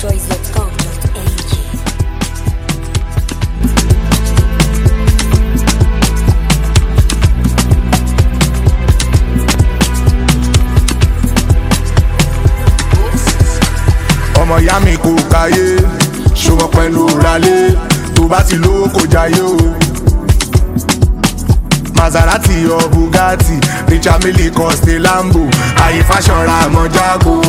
ọmọ ìyá mi kò káyé ṣòwò pẹ̀lú ralé tó bá ti lówó kò jayé o. Maserati or Bugatti, Richard Mille Coste Lambo, àyè fashion ra àmọ́ jágo.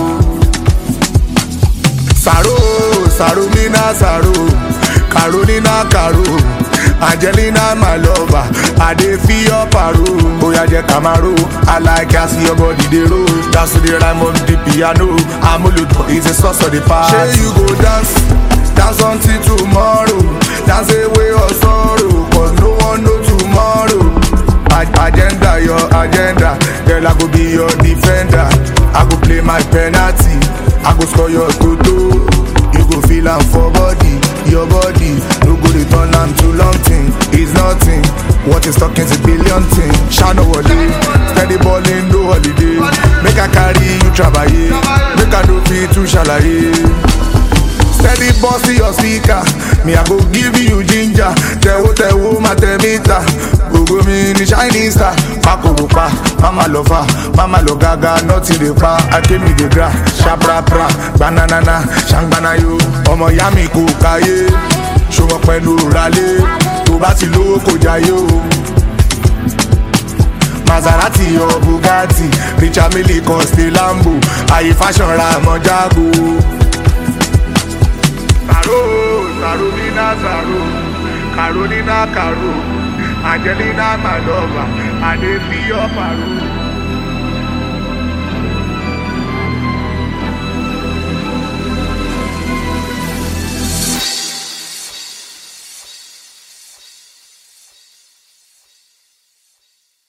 Saro Mina Saro, Carolina Caro, Angelina my lover, I dey feel your paro. Oya jẹ́ Camaro, I like as your body dey roll. Dance to the rhyme of the piano, Amuludo is a source of the past. Shey you go dance until tomorrow, dance away your sorrow, cause no one know tomorrow. Agenda, your agenda, girl I go be your defender. I go play my penalty, I go score your toto. You go feel am for body, your body. No go return am to long thing, it's nothing. What is talking is a billion thing. Shano wale, steady ballin', no holiday. Make I carry you trabaye, make I no fit to shalaye. Steady bossy your speaker, me I go give you ginger. Tewo ma temita, gogo mi ni shining star. Pakorupa, mama lover, mama lo gaga, nothing dey pa. I came with the gra, shabra pra, banana, shangbana yo. Ọmọ ìyá mi kò káyé, ṣòwò pẹ̀lú ralé, tó bá ti lówó kò jayé o. Maserati or Bugatti, Richard Mille Coste Lambo, àyè fashion ra àmọ́ jágo. Saro Mina Saro, Carolina Caro, Angelina my lover, I dey feel your paro.